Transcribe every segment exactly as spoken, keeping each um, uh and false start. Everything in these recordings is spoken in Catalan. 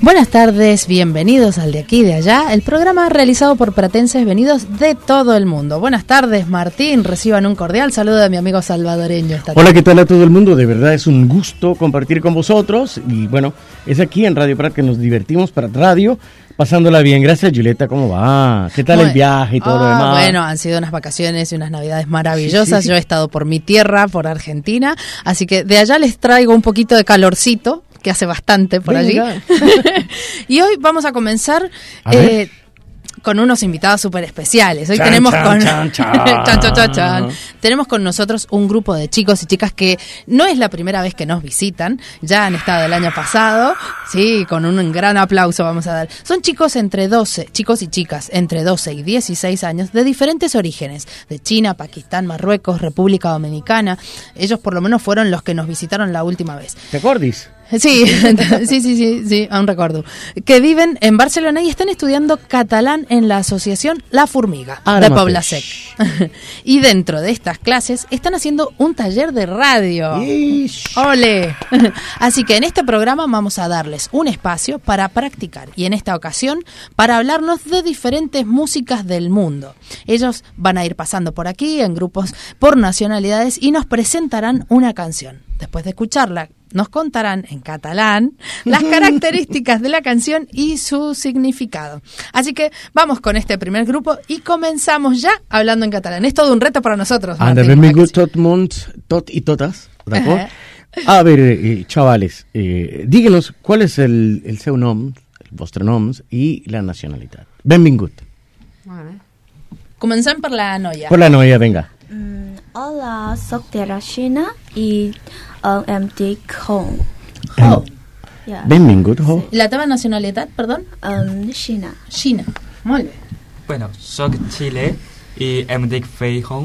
Buenas tardes, bienvenidos al De Aquí y de Allá, el programa realizado por pratenses venidos de todo el mundo. Buenas tardes, Martín, reciban un cordial saludo de mi amigo salvadoreño. Esta Hola, ¿qué tal a todo el mundo? De verdad es un gusto compartir con vosotros y bueno, es aquí en Radio Prat que nos divertimos para radio, pasándola bien. Gracias, Julieta, ¿cómo va? ¿Qué tal bueno, el viaje y todo oh, lo demás? Bueno, han sido unas vacaciones y unas navidades maravillosas. Sí, sí, sí. Yo he estado por mi tierra, por Argentina, así que de allá les traigo un poquito de calorcito, que hace bastante por Venga. allí. Y hoy vamos a comenzar a eh, con unos invitados súper especiales. Hoy chan, tenemos chan, con chan, chan. chan, chan, chan, chan. Tenemos con nosotros un grupo de chicos y chicas que no es la primera vez que nos visitan, ya han estado el año pasado, sí, con un gran aplauso vamos a dar. Son chicos entre doce, chicos y chicas entre doce y dieciséis años de diferentes orígenes, de China, Pakistán, Marruecos, República Dominicana. Ellos por lo menos fueron los que nos visitaron la última vez. ¿Te acordis? Sí, sí, sí, sí, sí, aún recuerdo. Que viven en Barcelona y están estudiando catalán en la asociación La Formiga Ara de Poblasec. Y dentro de estas clases están haciendo un taller de radio. Ish. ¡Ole! Así que en este programa vamos a darles un espacio para practicar y en esta ocasión para hablarnos de diferentes músicas del mundo. Ellos van a ir pasando por aquí en grupos por nacionalidades y nos presentarán una canción. Después de escucharla, nos contarán en catalán las características de la canción y su significado. Así que vamos con este primer grupo y comenzamos ya hablando en catalán. Es todo un reto para nosotros. Anda, benvingut tot món, tot y totas, ¿d'acord? A ver, eh, chavales, eh, díganos cuál es el, el seu nom, el vostre noms y la nacionalitat. Benvingut. Vale. Comencem per la noia. Per la noia, venga. Mm, hola, soc de la Xina i uh, em dic Hong. Ho. Yeah. Benvingut, Ho. Sí. La teva nacionalitat, perdó? Um, Xina. Xina. Molt bé. Bueno, soc Xile i em dic Fei Hong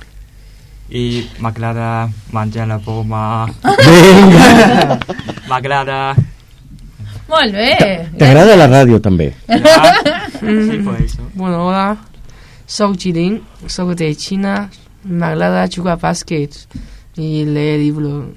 i m'agrada menjar la poma. Vinga! M'agrada... Molt bé. T'agrada la ràdio, també? Ja, sí, por eso. Bueno, hola. Soc Jilin, soc de Xina, m'agrada jugar a bàsquet i leer llibres.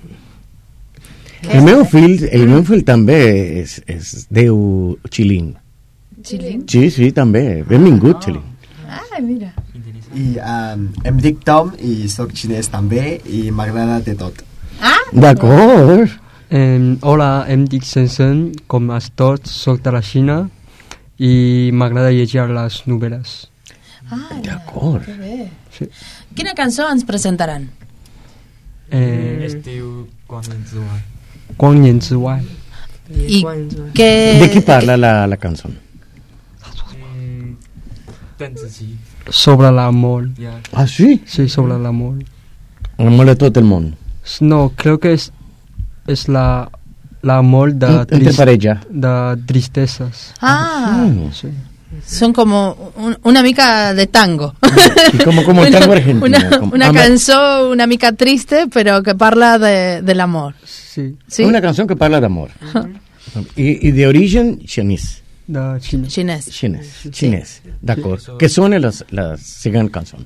El meu fill, el meu fill també es, es diu Xilin. Xilin? Sí, sí, també. Benvingut, Xilin. Ah, mira. I um, em dic Tom i soc xinès també i m'agrada de tot. Ah, d'acord. Eh, hola, em dic Sensen, com a tots, soc de la Xina i m'agrada llegir les novel·les. Ah, d'acord. Que bé. Sí. Quina cançó ens presentaran? Eh, es diu Quang Yen Zi Wai. Quang Yen Zi Wai. I que... De qui parla la, la cançó? Deng Zi. Sobre l'amor. Yeah. Ah, sí? Sí, sobre l'amor. L'amor de tot el món. No, creo que es, es la, l'amor de, Entre trist, parella. de tristezas. Ah, Mm. Sí. son como un, una mica de tango. Y como, como el tango una, argentino. Una, como, una ama- canción, una mica triste, pero que parla de, del amor. Sí, ¿Sí? Una canción que parla d'amor. y, y de origen chinés. de Xina. Xinès. Chinés. Chinés. D'acord. Que són les, les següents cançons?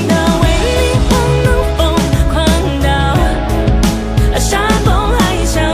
想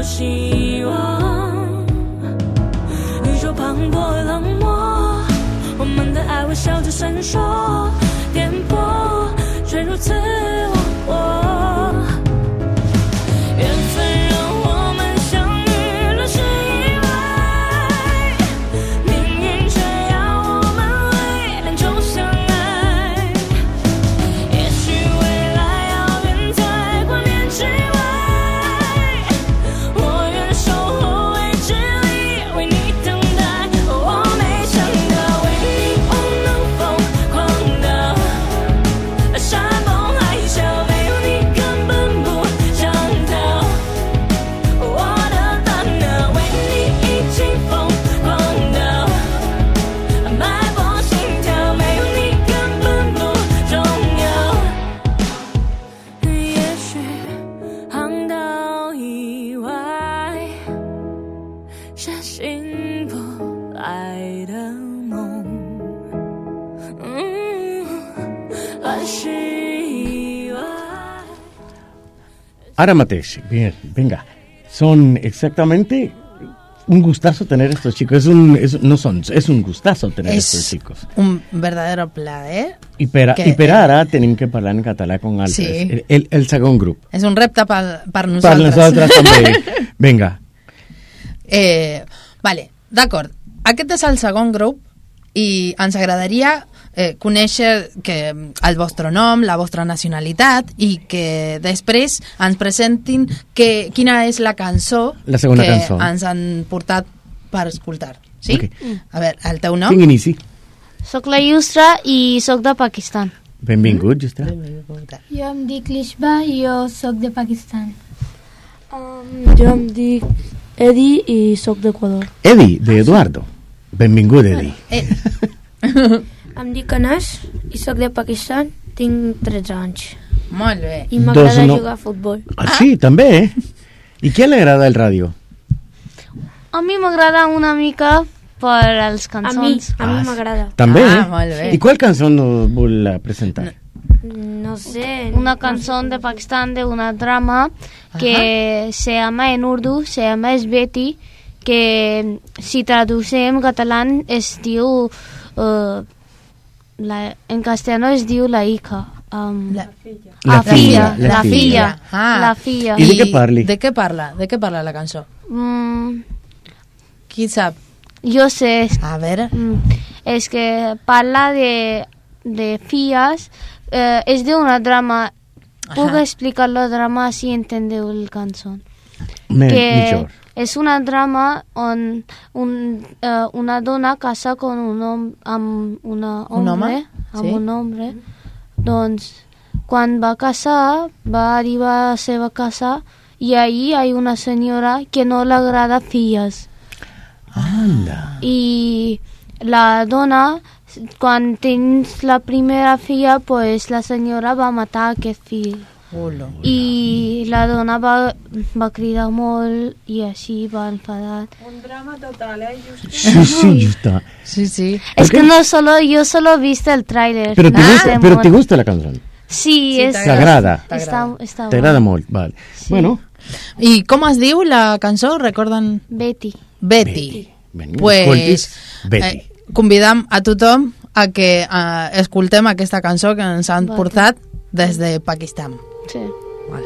希望。宇宙磅礴冷漠，我们的爱微笑着闪烁，颠簸却如此忘我。缘分让我们相遇了是意外，命运却要我们为两种相爱。也许未来遥远在光年之外，我愿守候未知里为你等待。我没想到为你我能疯狂的山盟海誓，没有你根本不想逃。我的大脑为你已经疯狂到脉搏心跳，没有你根本不重要。也许航道以外是醒不来的梦，嗯，还是意外。 Ara mateix, bien, venga. Son exactamente un gustazo tener estos chicos. Es un, es, no son, es un gustazo tener És estos chicos. un verdadero plaer. I per, que- i per ara tenim que parlar en català con altres. Sí. El, el segon grup. És un repte per, per Per nosaltres. nosaltres també. Vinga. Eh, vale, d'acord. Aquest és el segon grup i ens agradaria eh, conèixer que, el vostre nom, la vostra nacionalitat i que després ens presentin que, quina és la cançó La segona que cançó. ens han portat per escoltar. Sí? Ok. A veure, el teu nom? Quin inici? Soc la Yusra i soc de Pakistan. Benvingut, Justra. Jo em dic Lishba i jo soc de Pakistan. Um, jo em dic Edi i soc d'Equador. Edi, de Eduardo. Benvingut, Edi. Eh. Em dic Anas i soc de Pakistan, tinc tretze anys. Molt bé. I m'agrada Dos no- jugar a futbol. Ah, sí, també, eh? I què li agrada el ràdio? A mi m'agrada una mica per als A mi, cançons. a mi Ah, m'agrada. També, Ah, eh? molt bé. I qual cançó nos vol presentar? No sé. Una canción de Pakistán de una drama que se llama en urdu, se llama Esbeti, que si traduce en catalán es diu, uh, la, en castellano es diu la hija. Um, La, La la filla, filla, la la filla. filla, Ah. la filla. I de què parli? De què parla? De què parla la cançó? Mm, Qui sap? yo sé, A veure. mm, es que parla de, de filles, eh, es de una drama. Puc Ajá. explicar la drama si entendeu el cançó. Me, que millor. és una drama on un, uh, una dona casa con un hom amb una Un home? hombre, amb Sí. un hombre. Doncs quan va casar, va arribar a la seva casa i ahí hi ha una senyora que no li agrada filles. Anda. I la dona, quan tens la primera filla, pues la senyora va matar aquest fill. Olo. I la dona va, va cridar molt i així va enfadar. Un drama total, eh? Just... Sí, sí, justa. Sí, sí. Es qué? que no solo, yo solo he visto el tráiler. Pero te, No gusta, sé pero molt. te gusta la cançó? Sí, Sí, es, T'agrada? Està, està T'agrada bueno. molt, val. Bueno, I com es diu la cançó? Recorden? Betty. Betty. Betty. Vinga, Pues, escoltis, Betty. eh, convidam a tothom a que eh, escoltem aquesta cançó que ens han Vale. portat des de Pakistan. Sí. Vale.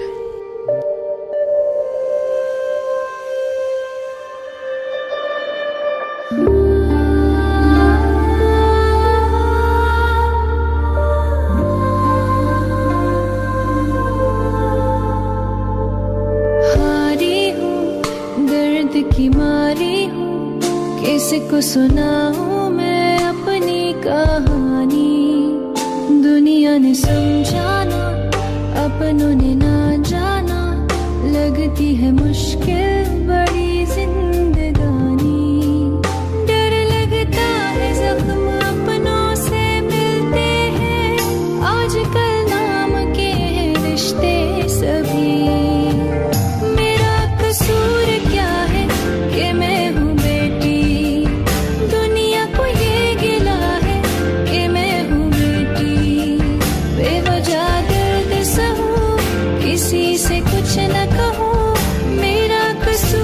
हारी हूँ दर्द की मारी हूँ किसी को सुनाऊँ मैं अपनी कहानी दुनिया ने समझाना अपनों ने ना जाना लगती है मुश्किल बड़ी जिंदगानी डर लगता है जख्म अपनों से मिलते हैं आजकल नाम के हैं रिश्ते सभी मेरा कसूर क्या है कि मैं हूँ बेटी दुनिया को ये गिला है कि मैं हूँ बेटी बेवजह दर्द सहूँ किसी से कुछ न कहूँ मेरा कसूर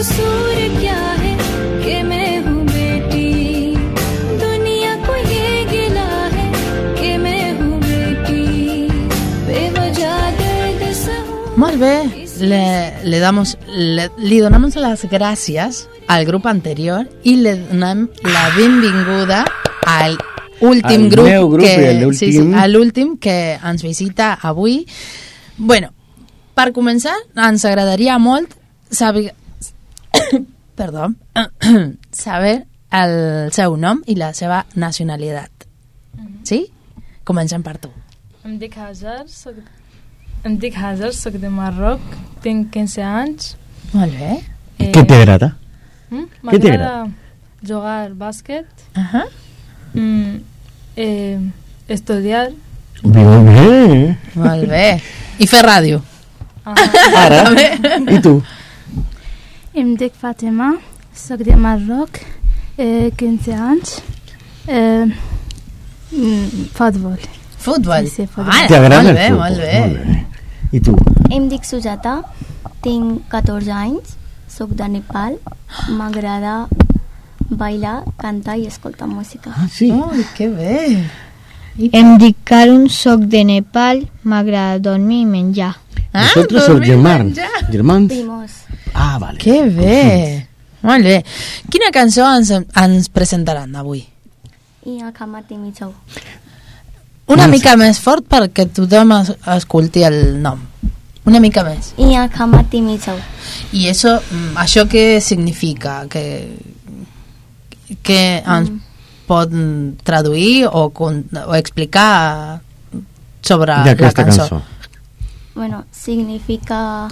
कसूर क्या है कि मैं हूँ बेटी दुनिया को ये गिला है कि मैं हूँ बेटी बेवजह दर्द सहूं. Molt bé, le, le damos, le, li donamos las gracias al grup anterior i le donem la benvinguda al últim al grup, grup que, sí, sí, a l'últim que ens visita avui. Bueno, per començar, ens agradaria molt saber, perdó, saber el seu nom i la seva nacionalitat. Sí? Comencem per tu. Em dic Hajar, soc, em dic Hajar, soc de Marroc, tinc quinze anys. Molt bé. Eh, Què t'agrada? Mm? Què t'agrada? M'agrada jugar al bàsquet, Uh -huh. mm, eh, estudiar. Molt bé. Molt bé. I fer ràdio. Ara? I tu? Em dic Fatima, soc de Marroc, eh, quinze anys. Eh, mm, futbol. Futbol? Sí, sí, futbol. Ah, T'agrada molt el bé, futbol? molt bé. Molt bé. I tu? Em dic Sujata, tinc catorze anys, soc de Nepal, m'agrada bailar, cantar i escoltar música. Ah, sí? Ui, que bé. Em dic Karun, soc de Nepal, m'agrada dormir i menjar. Ah, Vosaltres sou germans? Germans? Primos. Ah, vale. Que bé. Molt bé. Quina cançó ens, ens presentaran avui? I a Kamati Michau. Una mica més fort perquè tothom es, escolti el nom. Una mica més. I a Kamati Michau. I això, mm, això què significa? Que, que ens mm. pot traduir o, con, o explicar sobre la cançó? cançó? Bueno, significa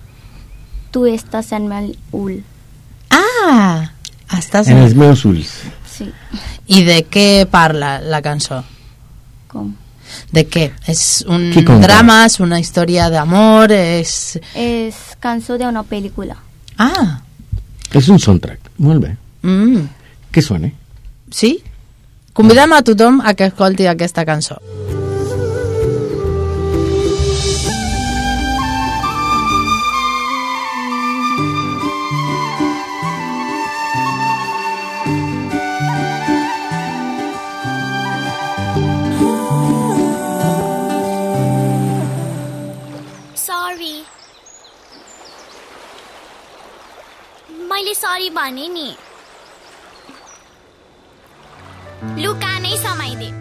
tu estàs en el ul. Ah! Estàs en els meus ulls. Sí. I de què parla la cançó? Com? De què? És un Qui conta? drama, és una història d'amor, és... És cançó d'una pel·lícula. Ah! És un soundtrack. Molt bé. Mm. Que sona? Sí? Convidem a tothom a que escolti aquesta cançó. Sorry. मैले सरी भने नि लुका नै समाइदे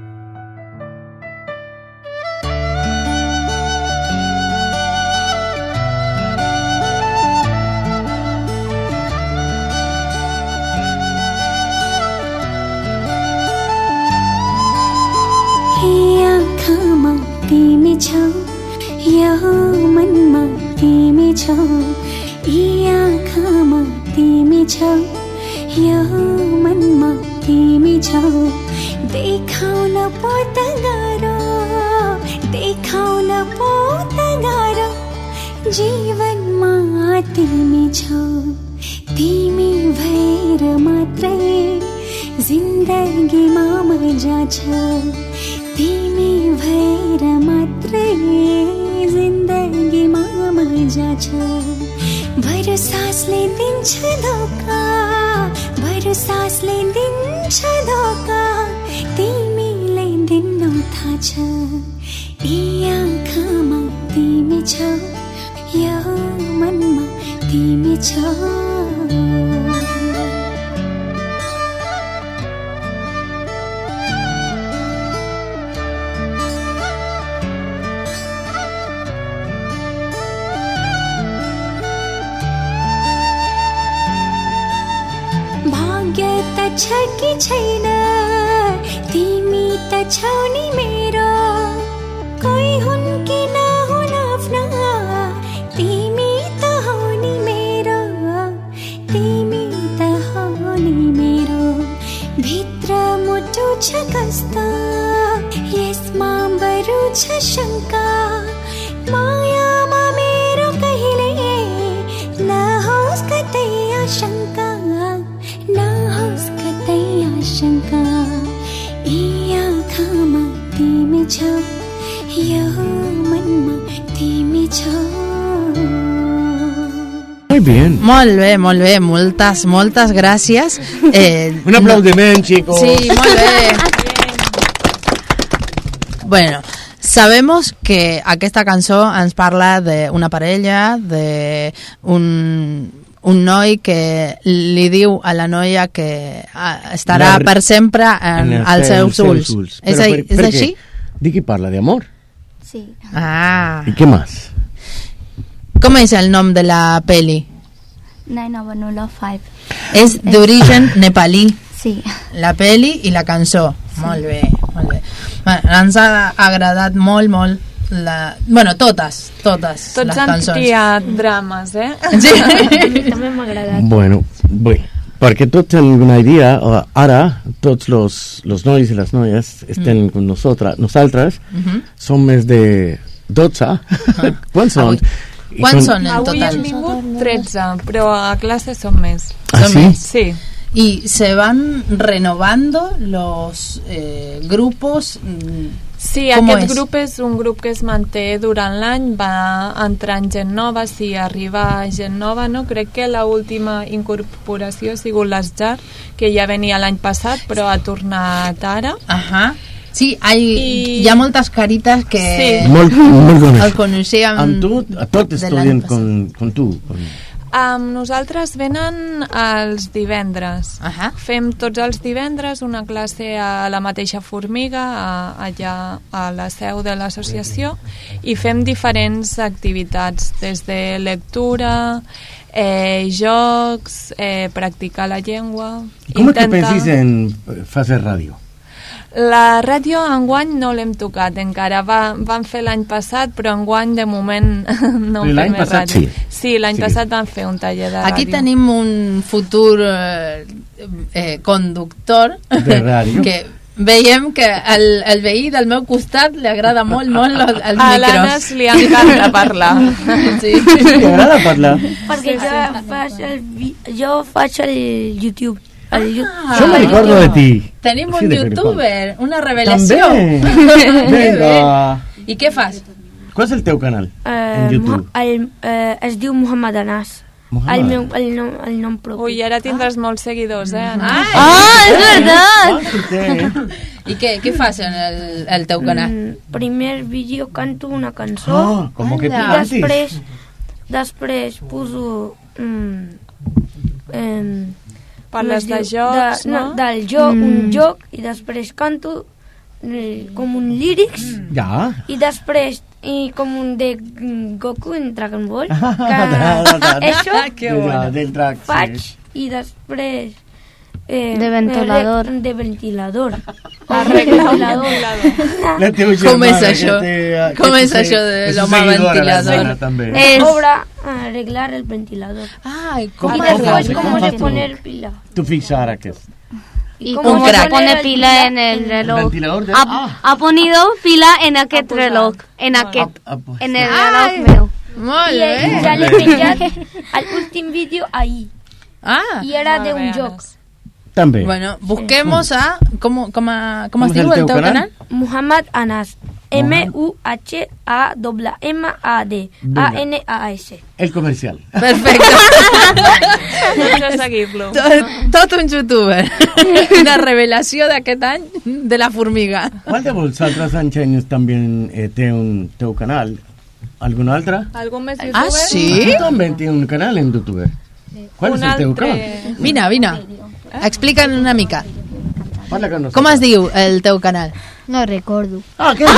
आँखामा तिमी छौ यो मनमा तिमी छौ यी आँखामा तिमी छौ यो मनमा तिमी छौ देखाउन पर्द गाह्रो देखाउन पर्द गाह्रो जीवनमा तिमी छौ तिमी भएर मात्रै जिन्दगीमा मजा छ तिमी भएर मात्रै जिन्दगीमा मजा छ भर सासले दिन्छ धोका भर सासले दिन्छ धोका तिमीले दिनु थाहा छ यी आँखामा तिमी छौ यो मनमा तिमी छौ छ कि छैन तिमी त छौ नि मेरो कोही हुन् कि नहुन् आफ्ना तिमी त हौ नि मेरो तिमी त हौ नि मेरो भित्र मुटु छ कस्तो यसमा बरु छ शङ्का मायामा मेरो कहिले नहोस् कतै आशंका नहोस् कतै आशंका यी आँखामा तिमी छौ यो मनमा तिमी छौ Muy bien. Molt bé, molt bé. Moltes, moltes gràcies. Eh, Un aplaudiment, chicos. Sí, molt bé. Bueno, sabemos que aquesta cançó ens parla d'una parella, d'un un noi que li diu a la noia que estarà La, per sempre en, en als seus ulls. ulls. És, Per, és per així? ¿De qué parla? ¿De amor? Sí. Ah. ¿Y qué más? Com és el nom de la peli? Nine Avanula Five. És d'origen nepalí. Sí. La peli i la cançó. Sí. Molt bé, molt bé. Bueno, ens ha agradat molt, molt la... Bueno, totes, totes Tots les han cançons. triat drames, eh? Sí. També m'ha agradat. Bueno, bé, perquè tots tenen una idea, eh, ara tots los, los nois i les noies estem Mm. con nosotras, nosaltres, Mhm. som més de dotze. Quants són? I Quants són en Avui total? hem vingut tretze, però a classe som més. Ah, Som sí? més. Sí. Y se van renovando los eh, grupos. mm, Sí, ¿Cómo aquest és? grup és un grup que es manté durant l'any, va entrant gent nova, si arriba gent nova, no? Crec que l'última incorporació ha sigut l'Asjar, que ja venia l'any passat, però ha tornat ara. Ajá. Sí, hay, I- hi ha moltes carites que Sí. Molt, molt bones. el coneixíem Amb tu, a tot de estudien l'any con, con tu. Con... Amb nosaltres venen els divendres. Ahà. Fem tots els divendres una classe a la mateixa Formiga, a, allà a la seu de l'associació, i fem diferents activitats, des de lectura, eh, jocs, eh, practicar la llengua... Com que pensis en fase ràdio? La ràdio enguany no l'hem tocat encara, va, vam fer l'any passat, però enguany de moment no Però en l'any fem més passat ràdio. sí. Sí, l'any Sí. passat vam fer un taller de Aquí ràdio. tenim un futur eh, eh, conductor De ràdio. que veiem que el, el veí del meu costat li agrada molt, molt els, els A micros. l'Anes li encanta parlar. Sí. T'agrada parlar? Perquè jo faig el, vi- jo faig el YouTube. El Ah, YouTube. Jo me recordo de ti. Tenim Sí, un de youtuber, una revelació. També. Que Vinga. bé. I què fas? Qual és el teu canal Eh, en YouTube? Muha- el, eh, es diu Muhammad Anas. Muhammad. El meu el nom, el nom propi. Ui, ara tindràs molts seguidors, eh, Ana? Ah, és veritat! I què, què fas en el, el teu canal? Mm, primer vídeo canto una cançó Ah, com que i tu cantis. després, després poso mm, em, Parles com es de diu? jocs, de, no? Del joc, Mm. un joc, i després canto eh, com un lírics, Ja. i després i com un de mm, Goku en Dragon Ball. Que això Que bueno. Del track, sí. faig i després eh, De ventilador. eh, de ventilador. Arreglar un ventilador. La teva Com és germana que això? té- Com que és té- això de és l'home seguidora, la ventilador? Sana, també. Es- Obra arreglar el ventilador. Ay, Y ¿cómo fas? después Com cómo fas se tu? pone el pila. Tu fixa ara que... Y cómo cómo se se pone pone el pila pila en el en- reloj. ventilador de- Ha, ah. ha ponido pila en aquest reloj. En aquest. Ah, pues. En el Ai. reloj meu. Molt Y bé. ya le he penjat al último vídeo ahí. Ah, Y era de un Molt bé, joc. També. bueno, busquemos a... ¿Cómo, cómo, cómo es ¿Cómo es el diu el teu teu canal? canal? Muhammad Anas. M U H A M M A D A N A S. El comercial. Perfecte. Vaig a seguir-lo. tot, tot un youtuber. Una revelació d'aquest any de la formiga. Qual de vosaltres anys també eh, té un teu canal? Algun altre? Algun més youtuber? Ah, sí? Tu també té un canal en YouTube. Qual és Un el teu altre- canal? Vine, vine. Explica'ns una mica. Parla con nosotros. Com es diu el teu canal? No recordo. Ah, què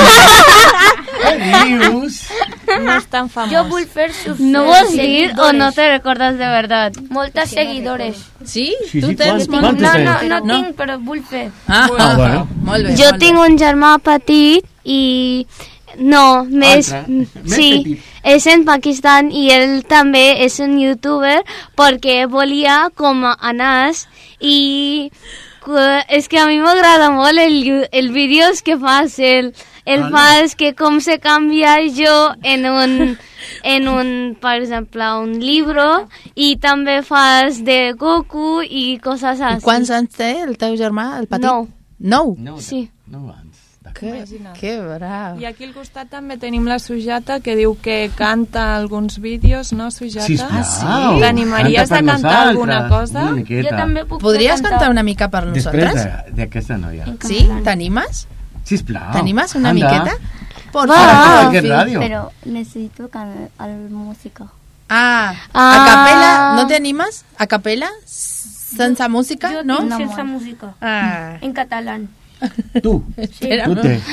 dius? No és tan famós. Jo vull fer sus ¿No vols dir o no te recordas de verdad? Moltes seguidores. Sí? Sí, tu sí, tens quant- molt... quantos No, tens? no, no, No. tinc, però vull fer. Ah, Ah, bueno. molt bé. Jo molt tinc bé. un germà petit i... No, més... Altre. Més Sí, petit. és en Pakistan i ell també és un youtuber perquè volia com a Anas i que- és que a mi m'agrada molt el, yu- el vídeos que fas, el, el Vale. fas que com se canvia jo en un, en un, per exemple, un llibre i també fas de Goku i coses I així. quants anys té el teu germà, el petit? Nou. Nou? No, Sí. no abans. Que, Imagina't. que bravo. I aquí al costat també tenim la Sujata, que diu que canta alguns vídeos, no, Sujata? Sisplau. Ah, sí? T'animaries a cantar alguna cosa? Una miqueta. Jo també puc Podries cantar. cantar una mica per nosaltres? Després d'aquesta noia. Sí? T'animes? Sisplau. ¿T'animas una Anda. miqueta? Por Va. favor. ¿Qué radio? Pero necesito can al música. Ah, Ah. a capela, ¿no te animas? ¿A capela? ¿Sense música? Jo ¿No? tinc sense música. Ah. En catalán. Tu. Espera. Tu té.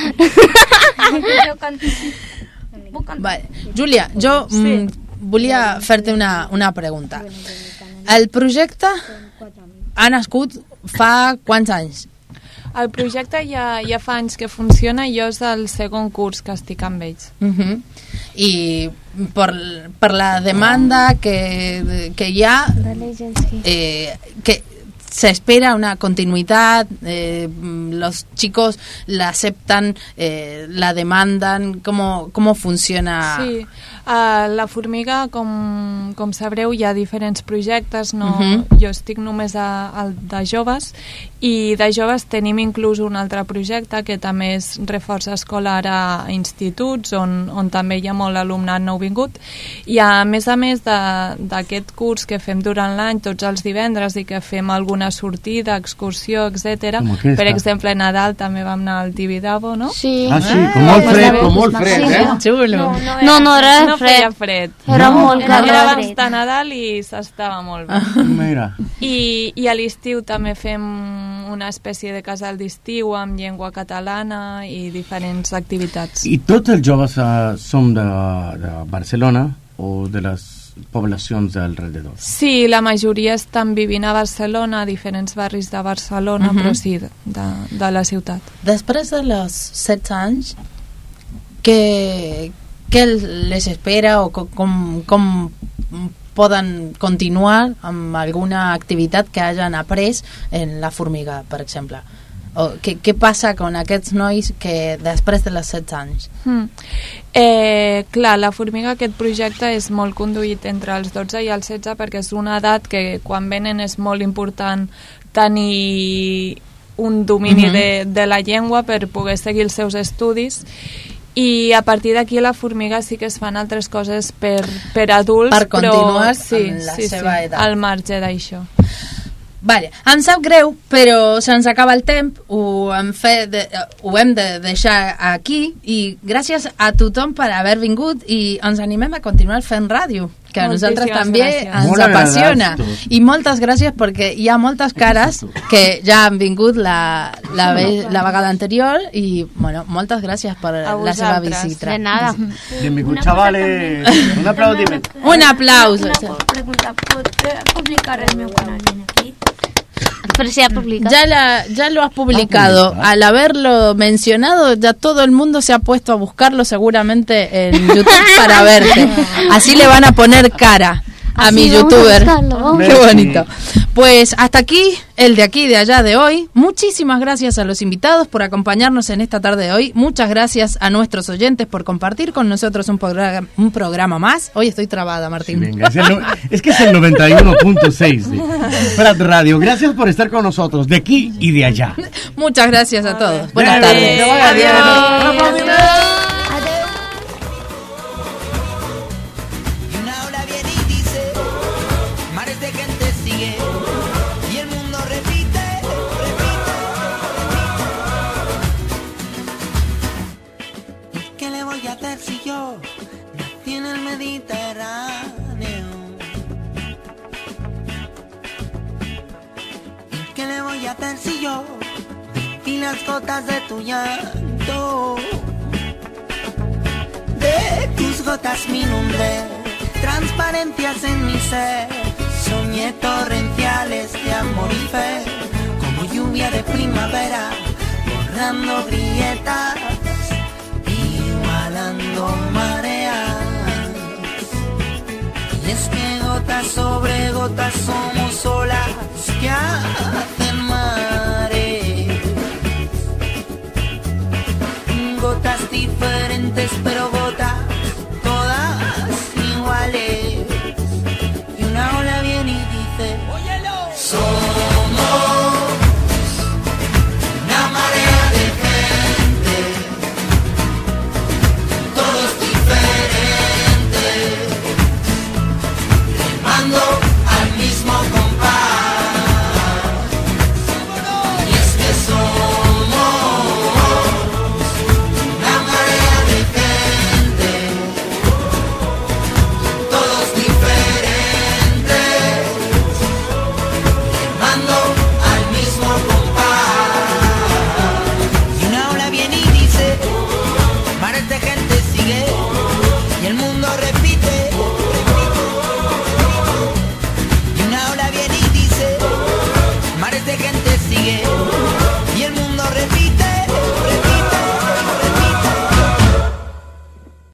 Jo canto. Puc cantar. Vale. Júlia, jo mm, volia fer-te una, una pregunta. El projecte ha nascut fa quants anys? El projecte ja, ja fa anys que funciona i jo és el segon curs que estic amb ells. Uh -huh. I per, per la demanda que, que hi ha, eh, que se espera una continuidad, eh, los chicos la aceptan, eh, la demandan, ¿cómo, cómo funciona? Sí, a la Formiga, com, com sabreu, hi ha diferents projectes, no? Uh-huh. Jo estic només a, al de joves, i de joves tenim inclús un altre projecte que també és reforç escolar a instituts, on, on també hi ha molt alumnat nouvingut, i a més a més d'aquest curs que fem durant l'any tots els divendres i que fem alguna sortida, excursió, etcètera. Per exemple, a Nadal també vam anar al Tibidabo, no? Sí. Ah, sí, com molt fred, com molt fred, Sí. eh? Xulo. No, no era no fred. feia fred. Era no? molt Era calor. abans de Nadal i s'estava molt bé. Mira. I, i a l'estiu també fem una espècie de casal d'estiu amb llengua catalana i diferents activitats. I tots els joves uh, som de, de Barcelona o de les poblacions alrededor? Sí, la majoria estan vivint a Barcelona, a diferents barris de Barcelona, Mhm. però sí, de, de la ciutat. Després de los setze anys, què, què les espera o co- com, com poden continuar amb alguna activitat que hagin après en la Formiga, per exemple? O què, què passa amb aquests nois que després de los setze anys? Mm. Eh, clar, la Formiga, aquest projecte és molt conduït entre els dotze i els setze perquè és una edat que quan venen és molt important tenir un domini Mhm. de, de la llengua per poder seguir els seus estudis, i a partir d'aquí a la Formiga sí que es fan altres coses per, per adults, Per continuar però sí, amb la sí, seva sí, edat. al marge d'això. Vale, em sap greu, però se'ns acaba el temps, ho hem, fet de, ho hem de deixar aquí, i gràcies a tothom per haver vingut, i ens animem a continuar fent ràdio, que a nosaltres Moltíssimes també gràcies. ens Molt apassiona. agradats, I moltes gràcies perquè hi ha moltes cares que ja han vingut la, la, ve, la vegada anterior, i bueno, moltes gràcies per A la seva vosaltres. visita. De nada. Benvingut, Una chavales. cosa també. Un aplaudiment. Un aplauso. Una pregunta, ¿puedo publicar el meu canal en aquí? Pero se ha publicado. Ya, la, ya lo has publicado. publicado. Al haberlo mencionado, ya todo el mundo se ha puesto a buscarlo seguramente en YouTube para verte. Así le van a poner cara a Así mi vamos a youtuber. buscarlo. Qué bonito. Pues hasta aquí el de aquí, de allá de hoy. Muchísimas gracias a los invitados por acompañarnos en esta tarde de hoy. Muchas gracias a nuestros oyentes por compartir con nosotros un programa, un programa más. Hoy estoy trabada, Martín. Venga, es, el no- es que es el noventa y uno punto seis de Prat Radio. Gracias por estar con nosotros, de aquí y de allá. Muchas gracias a todos. Buenas Adeu. tardes. Que vaya bien. Un aplaudiment. Y una ola viene y dice, mares de gente sigue, y el mundo repite, repite, repite. ¿Y qué le voy a hacer si yo nací en el Mediterráneo? ¿Y qué le voy a hacer si yo y las gotas de tu llanto? De tus gotas me inundé, transparencias en mi ser, soñé torrenciales de amor y fe, como lluvia de primavera, borrando grietas, igualando mareas. Y es que gotas sobre gotas somos olas que hacen mares, gotas diferentes pero gotas todas iguales. Y una ola viene y dice, somos una marea de gente cuando